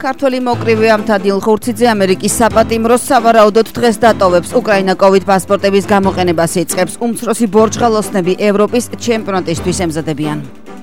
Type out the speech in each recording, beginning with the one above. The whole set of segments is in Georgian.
ქართველი მოკრივე ამთადილ ხურციძე ამერიკის საპატიმროს სავარაუდოდ დღეს დატოვებს. უკრაინა COVID პასპორტების გამოყენებას იწყებს. უმცროსი ბორჯღალოსნები ევროპის ჩემპიონატისთვის ემზადებიან.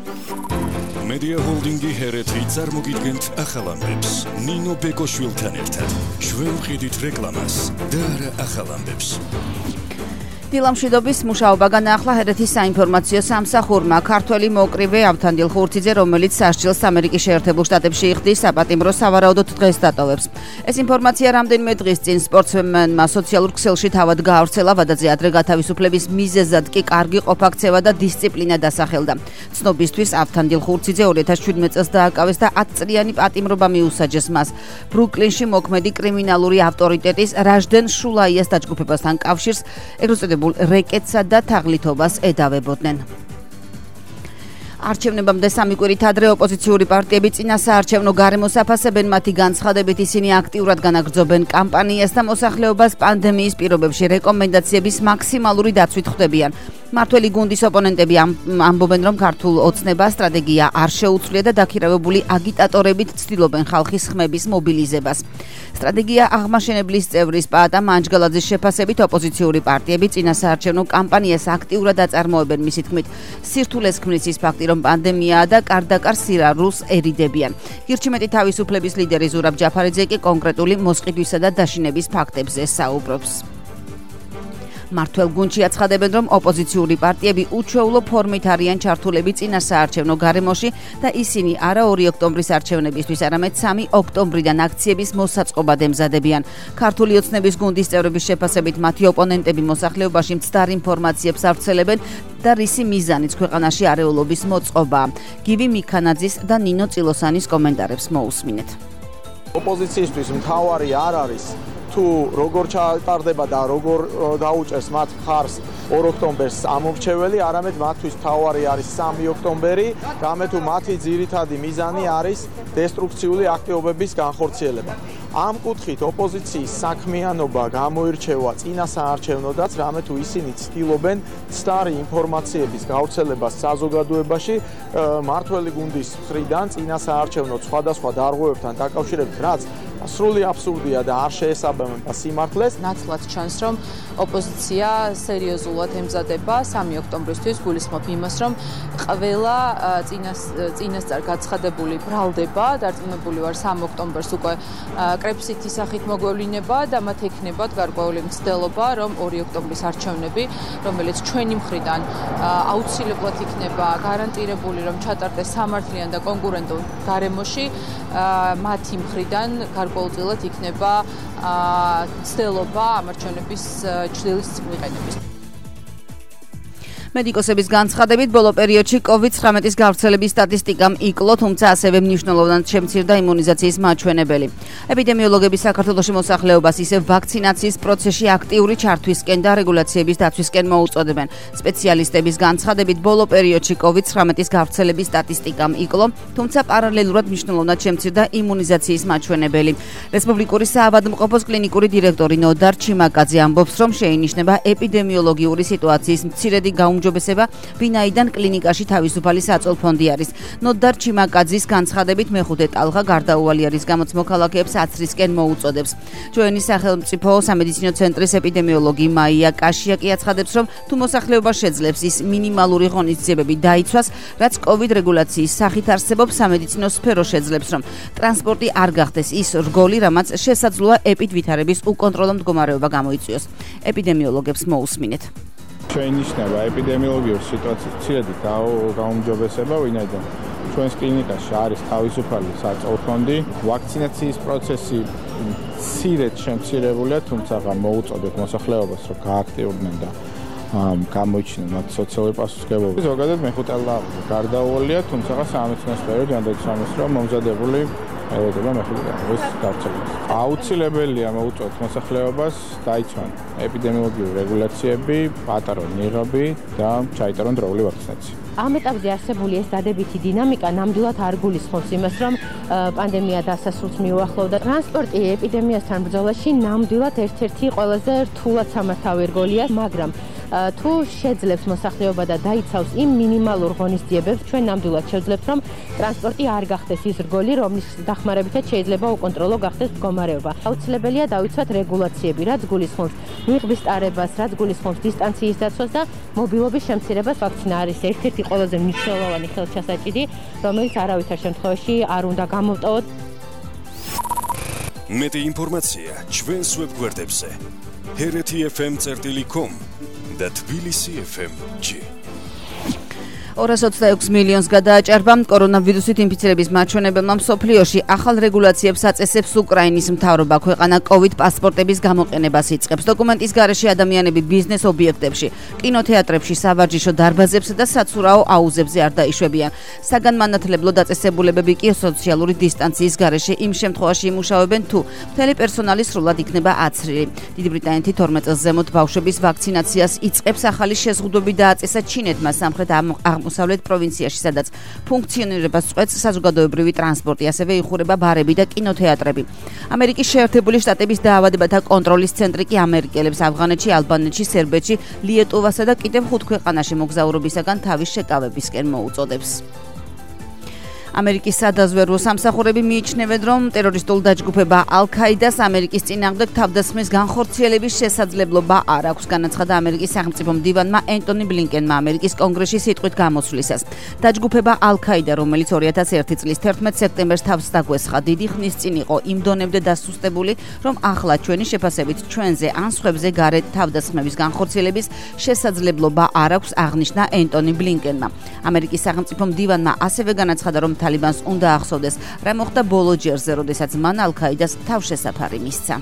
Media Holdingi ჰერეთი წარმოგიდგენთ ახალ ამბებს. ნინო ბეკოშვილთან ერთად. ჩვენ ვყიდით რეკლამას და არა ახალ ამბებს. დილამშვიდობის მუშაობა განაახლა ჰერეთის საინფორმაციო სამსახურმა. ქართველი მოკრივე ამთადილ ხურციძე, რომელიც სასჯელს ამერიკის შეერთებულ შტატებში იხდის, საპატიმროს სავარაუდოდ დღეს დატოვებს. ეს ინფორმაცია რამდენიმე დღის წინ სპორტსმენმა სოციალურ ქსელში თავად გაავრცელა. ვადაზე ადრე გათავისუფლების მიზეზად კი კარგი ყოფაქცევა და დისციპლინა დასახელდა. ცნობისთვის ამთადილ ხურციძე 2017 წელს დააკავეს და 10 წლიანი პატიმრობა მიუსაჯეს მას. ბრუკლინში მოქმედი კრიმინალური ავტორიტეტის რაჟდენ შულაიას დაჯგუფებასთან კავშირს ეგრეთ რეკეტსა და თაღლითობას ედავებოდნენ. არჩევნებამდე სამი კვირით ადრე ოპოზიციური პარტიები წინასაარჩევნო გარემოს აფასებენ. მათი განცხადებით ისინი აქტიურად განაგრძობენ კამპანიას და მოსახლეობას პანდემიის პირობებში რეკომენდაციების მაქსიმალური დაცვით ხვდებიან. მართველი გუნდის ოპონენტები ამბობენ, რომ ქართულ ოცნებას სტრატეგია არ შეუცვლია და დაქირავებული აგიტატორებით ცდილობენ ხალხის ხმების მობილიზებას. სტრატეგია აღმაშენებლის წევრის პაატა მანჯგალაძის შეფასებით ოპოზიციური პარტიები წინასაარჩევნო კამპანიას აქტიურად აწარმოებენ. მისი თქმით, სირთულეს ქმნის ის ფაქტი, რომ პანდემიაა და კარდაკარ სირარულს ერიდებიან. გირჩიმეტი თავისუფლების ლიდერი ზურაბ ჯაფარიძე კი კონკრეტული მოსყიდვისა და დაშინების ფაქტებზე საუბრობს. მართლ გუნდში აცხადებენ, რომ ოპოზიციური პარტიები უჩვეულო ფორმით არიან ჩართულები წინასაარჩევნო გარემოში და ისინი არა 2 ოქტომბრის არჩევნებისთვის, არამედ 3 ოქტომბრიდან აქციების მოსაწყობად ემზადებიან. ქართული ოცნების გუნდის წევრების შეფასებით, მათი ოპონენტები მოსახლეობაში მცდარ ინფორმაციებს ავრცელებენ და რისი მიზანიც ქვეყანაში არეულობის მოწყობაა. გივი მიქანაძის და ნინო წილოსანის კომენტარებს მოусმინეთ. ოპოზიციისთვის მთავარი არ არის თუ როგორ ჩატარდება და როგორ დაუჭერს მათ მხარს 2 ოქტომბერს ამორჩეველი, არამედ მათთვის მთავარი არის 3 ოქტომბერი, რამე თუ მათი ძირითადი მიზანი არის დესტრუქციული აქტივობების განხორციელება. ამ კუთხით ოპოზიციის საქმიანობა გამოირჩევა წინასაარჩევნოდაც, რამე თუ ისინი ცდილობენ მცდარი ინფორმაციების გავრცელებას საზოგადოებაში მართველი გუნდის მხრიდან წინასაარჩევნო სხვადასხვა დარღვევებთან დაკავშირებით, რაც სრული აბსურდია და არ შეესაბამება სიმართლეს. ნათლად ჩანს, რომ ოპოზიცია სერიოზულად ემზადება 3 ოქტომბრისთვის, გულისხმობ იმას, რომ ყველა წინასწარ გაცხადებული ბრალდება დარწმუნებული ვარ 3 ოქტომბერს უკვე კრეფსითი სახით მოგვევლინება და მათ ექნებათ გარკვეული მცდელობა, რომ 2 ოქტომბრის არჩევნები, რომელიც ჩვენი მხრიდან აუცილებლად იქნება გარანტირებული, რომ ჩატარდეს სამართლიან და კონკურენტულ გარემოში, მათი მხრიდან გარკვეულწილად იქნება ცდელობა ამ არჩევნების ჩრდილის მიყენების. მედიკოსების განცხადებით, ბოლო პერიოდში COVID-19 გავრცელების სტატისტიკამ იკლო, თუმცა ასევე მნიშვნელოვნად შემცირდა იმუნიზაციის მაჩვენებელი. ეპიდემიოლოგები საქართველოში მოსახლეობას ისევ ვაქცინაციის პროცესში აქტიური ჩართვისკენ და რეგულაციების დაცვისკენ მოუწოდებენ. სპეციალისტების განცხადებით, ბოლო პერიოდში COVID-19 გავრცელების სტატისტიკამ იკლო, თუმცა პარალელურად მნიშვნელოვნად შემცირდა იმუნიზაციის მაჩვენებელი. რესპუბლიკური საავადმყოფოს კლინიკური დირექტორი ნოდარ ჩიმაკაძე ამბობს, რომ შეინიშნება ეპიდემიოლოგიური სიტუაციის მცირედი გაუმჯობესება, ვინაიდან კლინიკაში თავისუფალი საწოლფონდი არის. ნოდარ ჩიმაკაძის განცხადებით, მეხუთე ტალღა გარდაუვალი არის, გამოც მოქალაქეებს აცრისკენ მოუწოდებს. ჩვენი სახელმწიფო სამედიცინო ცენტრის ეპიდემიოლოგი მაია კაშიაკი აცხადებს, რომ თუ მოსახლეობა შეძლებს ის მინიმალური ღონისძიებები დაიცვას, რაც COVID რეგულაციის სახით არსებობს, სამედიცინო სფერო შეძლებს, რომ ტრანსპორტი არ გახდეს ის რგოლი, რამაც შესაძლოა ეპიდვითარების უკონტროლო მდგომარეობა გამოიწვიოს. ეპიდემიოლოგებს მოусმინეთ. შეინიშნება ეპიდემიოლოგიური სიტუაციის მცირედი გაუმჯობესება, ვინაიდან ჩვენს კლინიკაში არის თავისუფალი საწოლფონდი. ვაქცინაციის პროცესი მცირედ შემცირებულია, თუმცა მოუწოდეთ მოსახლეობას, რომ გააქტიურდნენ და გამოიჩინონ მათ სოციალური პასუხისმგებლობა. ზოგადად მეხუთე ტალღა გარდაუვალია, თუმცა სამედიცინო სფეროში ანდეცამის, რომ მომზადებული ელოდება მეხუთე ტალღის გავრცელებას. აუცილებელია მოუწოდეთ მოსახლეობას დაიცვან ეპიდემიოლოგიური რეგულაციები, პატარონ ნიღაბი და ჩაიტარონ დროული ვაქცინაცია. ამ ეტაპზე არსებული ეს დადებითი დინამიკა ნამდვილად არ გულისხმობს იმას, რომ პანდემია დასასრულს მიუახლოვდა. ტრანსპორტი ეპიდემიასთან ბრძოლაში ნამდვილად ერთ-ერთი ყველაზე რთულად სამართავი რგოლია, მაგრამ თუ შეძლებს მოსახლეობა და დაიცავს იმ მინიმალურ ღონისძიებებს, ჩვენ ნამდვილად შევძლებთ, რომ ტრანსპორტი არ გახდეს ის რგოლი, რომლის დახმარებითაც შეიძლება უკონტროლო გახდეს მდგომარეობა. აუცილებელია დავიცვათ რეგულაციები, რაც გულისხმობს მიღბის ტარებას, რაც გულისხმობს დისტანციის დაცვას და მობილობის შემცირებას. ვაქცინა არის ერთ-ერთი ყველაზე მნიშვნელოვანი ხელშასაჭიდი, რომელიც არავითარ შემთხვევაში არ უნდა გამოვტოვოთ. მეტი ინფორმაცია ჩვენს ვებგვერდებზე hereti.fm.com და tbilisi.fm.g 226 მილიონს გადააჭარბა კორონავირუსით ინფიცირების მაჩვენებელმა მსოფლიოში. ახალ რეგულაციებს აწესებს უკრაინის მთავრობა. ქვეყანა COVID პასპორტების გამოყენებას იწყებს. დოკუმენტის გარეშე ადამიანები ბიზნეს ობიექტებში, კინოთეატრებში, სავარჯიშო დარბაზებსა და საცურაო აუზებზე არ დაიშვებიან. საგანმანათლებლო დაწესებულებები კი სოციალური დისტანციის გარეშე იმ შემთხვევაში იმუშავებენ, თუ მთელი პერსონალი სრულად იქნება აცრილი. დიდი ბრიტანეთი 12 წელს ზემოთ ბავშვების ვაქცინაციას იწყებს. ახალი შეზღუდვები დააწესა ჩინეთმა სამხრეთ აღმოსავლეთ პროვინციაში, სადაც ფუნქციონირებას წყვეტს საზოგადოებრივი ტრანსპორტი, ასევე იხურება ბარები და კინოთეატრები. ამერიკის შეერთებული შტატების დაავადებათა კონტროლის ცენტრი კი ამერიკელებს ავღანეთში, ალბანეთში, სერბეთში, ლიეტუვასა და კიდევ 5 ქვეყანაში მოგზაურობისაგან თავის შეკავებისკენ მოუწოდებს. ამერიკის სადაზვერვო სამსახურები მიიჩნევენ, რომ ტერორისტულ დაჯგუფება ალ-ქაიდას ამერიკის წინააღმდეგ თავდასხმის განხორციელების შესაძლებლობა არ აქვს, განაცხადა ამერიკის სახელმწიფო მდივანმა ენტონი ბლინკენმა ამერიკის კონგრესში სიტყვით გამოსვლისას. დაჯგუფება ალ-ქაიდა, რომელიც 2001 წლის 11 სექტემბერს თავს დაგვესხა, დიდი ხნის წინ იყო იმ დონემდე დასუსტებული, რომ ახლა ჩვენი შეფასებით ჩვენზე ან სხვებზე გარეთ თავდასხმების განხორციელების შესაძლებლობა არ აქვს, აღნიშნა ენტონი ბლინკენმა. ამერიკის სახელმწიფო მდივანმა ასევე განაცხადა, რომ თალიბანს უნდა ახსოვდეს, რა მოხდა ბოლო ჯერზე, როდესაც მან ალ-ქაიდას თავშესაფარი მისცა.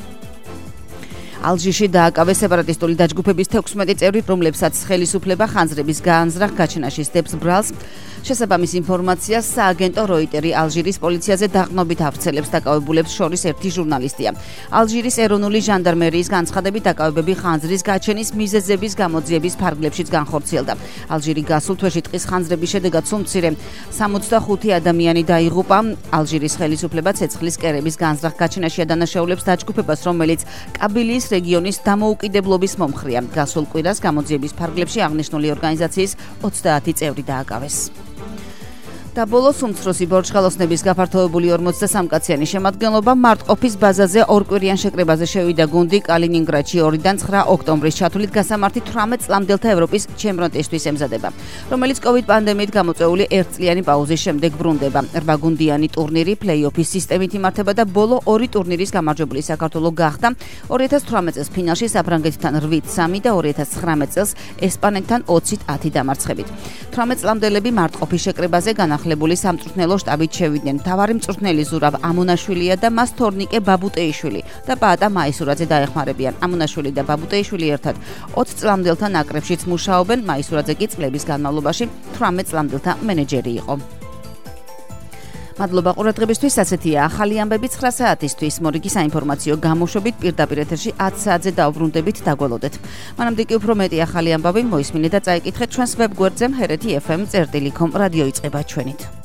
ალჟირში დააკავეს სეპარატისტული დაჯგუფების 16 წევრი, რომლებსაც ხელისუფლება ხანძრების გაანზრახ გაჩენაში სდებს ბრალს. შესაბამის ინფორმაციას სააგენტო როიტერი ალჟირის პოლიციაზე დაყრდნობით ავრცელებს. დაკავებულებს შორის ერთი ჟურნალისტია. ალჟირის ეროვნული ჟანდარმერიის განცხადებით დაკავებები ხანძრის გაჩენის მიზეზების გამოძიების ფარგლებშიც განხორციელდა. ალჟირი გასულ თვეში ტყის ხანძრების შედეგად სულ მცირე 65 ადამიანი დაიღუპა. ალჟირის ხელისუფლება ცეცხლის კერების განზრახ გაჩენაში ადანაშაულებს დაჯგუფებას, რომელიც კაბილიის რეგიონის დამოუკიდებლობის მომხრეა. გასულ კვირას გამოძიების ფარგლებში აღნიშნული ორგანიზაციის 30 წევრი დააკავეს. და ბოლოს უმცროსი ბორჯხალოსნების გაფართოებული 43 კაციანი შემადგენლობა მარტყოფის ბაზაზე ორკვირიან შეკრებაზე შევიდა გუნდი კალინინგრადში 2-დან 9 ოქტომბრის ჩათვლით გასამართი 18 წლამდელთა ევროპის ჩემპიონატისთვის ემზადება, რომელიც COVID პანდემიით გამოწვეული ერთწლიანი პაუზის შემდეგ ბრუნდება. 8 გუნდიანი ტურნირი პლეი-ოფის სისტემით იმართება და ბოლო 2 ტურნირის გამარჯვებული საქართველო გახდა 2018 წელს ფინალში საფრანგეთთან 8-3 და 2019 წელს ესპანეთთან 20-10 დამარცხებით. 18 წლამდელები მარტყოფის შეკრებაზე განახლებული სამწვრთნელო შტაბით შევიდნენ. მთავარი მწვრთნელი ზურავ ამონაშვილია და მას თორნიკე ბაბუტეიშვილი და პაატა მაისურაძე დაეხმარებიან. ამონაშვილი და ბაბუტეიშვილი ერთად 20 წლამდელთა ნაკრებშიც მუშაობენ. მაისურაძე კი წლების განმავლობაში 18 წლამდელთა მენეჯერი იყო. მადლობა ყურადღებისთვის. ასეთია ახალი ამბები 9 საათისთვის. მორიგი საინფორმაციო გამოშვებით პირდაპირ ეთერში 10 საათზე დავბრუნდებით, დაგველოდეთ. მანამდე კი უფრო მეტი ახალი ამბავი მოისმინეთ და წაიკითხეთ ჩვენს ვებგვერდზე hereti.fm.com რადიო იწყება ჩვენით.